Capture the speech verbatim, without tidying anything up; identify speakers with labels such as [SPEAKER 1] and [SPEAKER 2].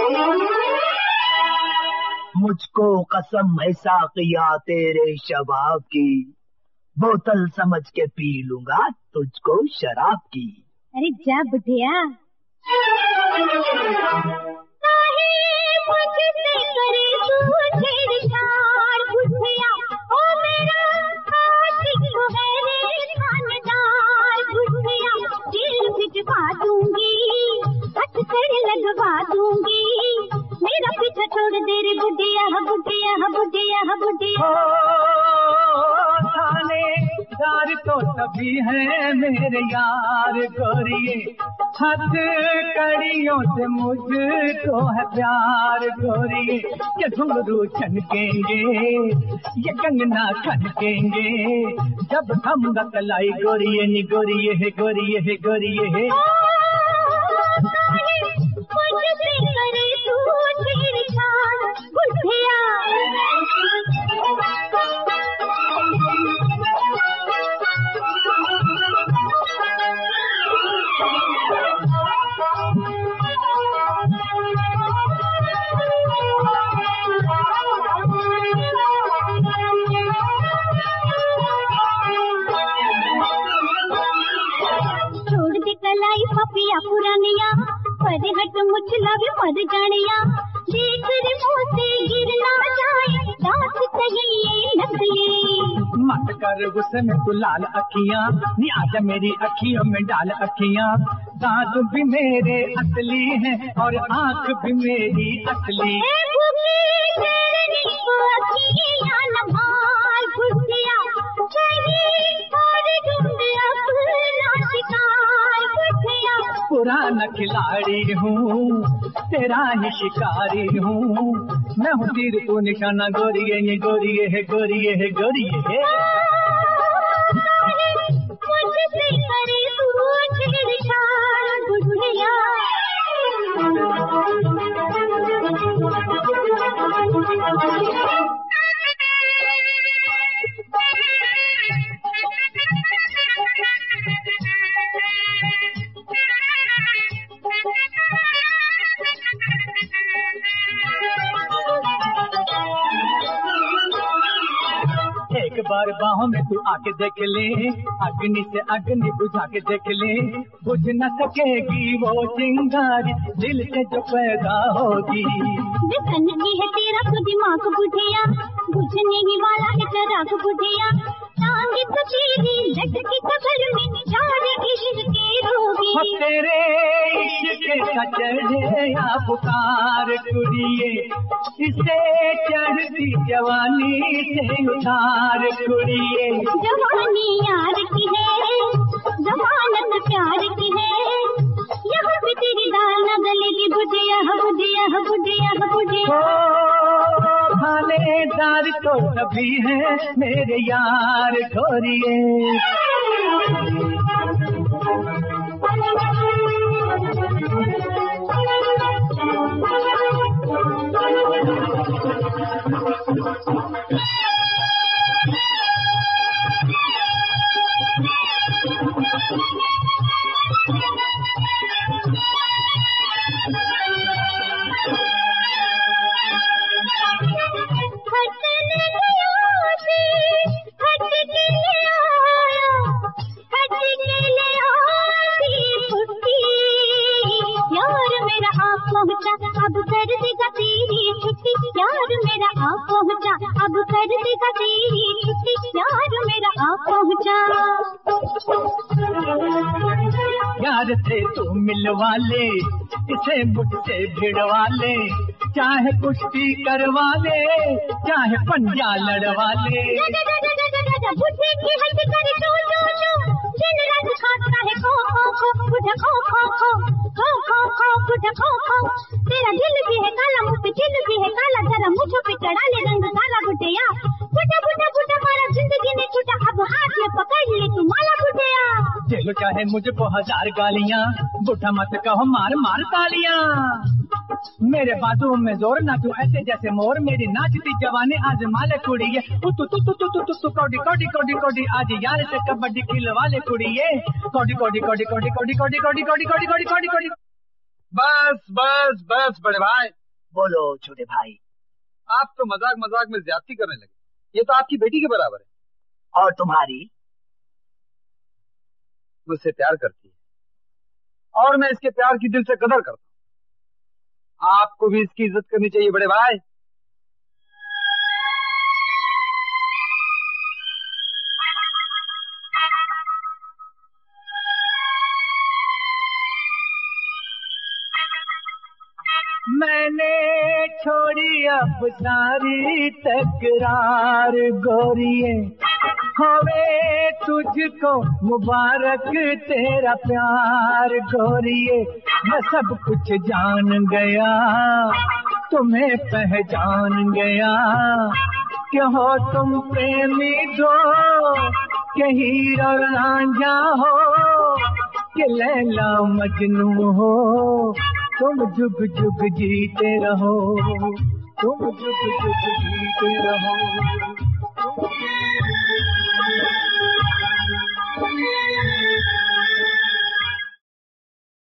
[SPEAKER 1] मुझको कसम है साकिया तेरे शबाब की, बोतल समझ के पी लूंगा तुझको शराब की।
[SPEAKER 2] अरे जा बुढ़िया। मुझसे करे तू छेड़छाड़ बुढ़िया, ओ मेरा आशिक है रे खानदार बुढ़िया, दिल भिजवा दूंगी हथकड़ी लगवा दूंगी, मेरा पीछा छोड़ दे रे बुढ़िया बुढ़िया बुढ़िया बुढ़िया।
[SPEAKER 3] थानेदार तो सभी है मेरे यार गोरिये, हथ कड़ियों से मुझको है प्यार गोरिये, ये घुंघरू छनकेंगे ये कंगना खनकेंगे, जब हम गलाई गोरिये नी गोरिये है गोरिये है गोरिये है।
[SPEAKER 2] मुझसे करे तू छेड़छाड़ बुढ़िया। पपिया पुरानिया पर हट मुझला भी मर जानिया, देख रे मोसे गिर ना जाए दांत कहीं ये नकली।
[SPEAKER 3] मत कर गुस्से में तू लाल अखियां, नी आजा मेरी अखियों में डाल अखियां, दांत भी मेरे असली हैं और आंख भी मेरी असली। पुराना खिलाड़ी हूँ तेरा ही शिकारी हूँ, मैं हूँ तीर तू निशाना गोरिये ये गोरिये है गोरिये है गोरिये है।
[SPEAKER 2] मुझसे करे तू छेड़छाड़ बुढ़िया।
[SPEAKER 3] एक बार बाहों में तू आके देख ले, अग्नि से अग्नि बुझा के देख ले, बुझ न सकेगी वो चिंगारी दिल से जो पैदा होगी।
[SPEAKER 2] बेसन की है तेरा तो दिमाग बुढ़िया, बुझने ही वाला है चराग बुढ़िया, टांगे तो तेरी लटकी कबर में चार इश्क के रोगी।
[SPEAKER 3] तेरे इश्क का चढ़े या पुकार कुड़िए, इसे चढ़ती जवानी से उतार कुड़िए।
[SPEAKER 2] जवानी यार की है जवानत प्यार की है, यहाँ पे तेरी दाल न गलेगी बुढ़िया बुढ़िया बुढ़िया बुढ़िया।
[SPEAKER 3] थानेदार तो सभी है मेरे यार गोरिये।
[SPEAKER 2] अब कर देगा तेरी छुट्टी यार मेरा आ पहुँचा, अब कर देगा तेरी छुट्टी यार मेरा आ पहुँचा।
[SPEAKER 3] यार से तू मिलवा ले, इसे मुझसे भिड़वा ले, चाहे कुश्ती करवा ले, चाहे पंजा लड़वा ले।
[SPEAKER 2] बुढ़े की हद करे जो जो जो, दिन रात खाता है खो खो खो, बुढ़ा खो खो खो खो खो खो बुढ़ा खो खो। तेरा दिल भी है काला मुँह पे दिल भी है काला, जरा मुझ पे चढ़ा ले रंग काला बुढ़िया। बुढ़ा बुढ़ा बुढ़ा मारा जिंदगी ने छूटा, अब हाथ में पकड़ ले तू माला बुढ़िया।
[SPEAKER 3] दिल चाहे मुझको हजार गालियाँ, बुढ़ा मत कहो मार मार तालियां। मेरे बाजू में जोर ना तू ऐसे जैसे मोर, मेरी नाचती जवानी आज माले कुड़ी है। तू तू तू तू तू तू तू कोडी कोडी कोडी कोडी आज यार से कबड्डी खिलवा ले कुड़ी है। कोडी कोडी कोडी कोडी कोडी कोडी कोडी कोडी कोडी कोडी कोडी कोडी।
[SPEAKER 4] बस बस बस बड़े भाई।
[SPEAKER 1] बोलो छोटे भाई।
[SPEAKER 4] आप तो मजाक मजाक में ज्यादती करने लगे। ये तो आपकी बेटी के बराबर है।
[SPEAKER 1] और तुम्हारी?
[SPEAKER 4] मुझसे प्यार करती है और मैं इसके प्यार की दिल से कदर करता हूँ। आपको भी इसकी इज्जत करनी चाहिए बड़े भाई।
[SPEAKER 3] मैंने छोड़ी अब सारी तकरार गोरिए, होवे तुझको मुबारक तेरा प्यार गोरिए। मैं सब कुछ जान गया, तुम्हें पहचान गया, कि हो तुम प्रेमी दो, कि हीरो रांझा हो, कि लैला मजनू हो। तुम जुग जुग जीते रहो, तुम जुग जुग जीते रहो।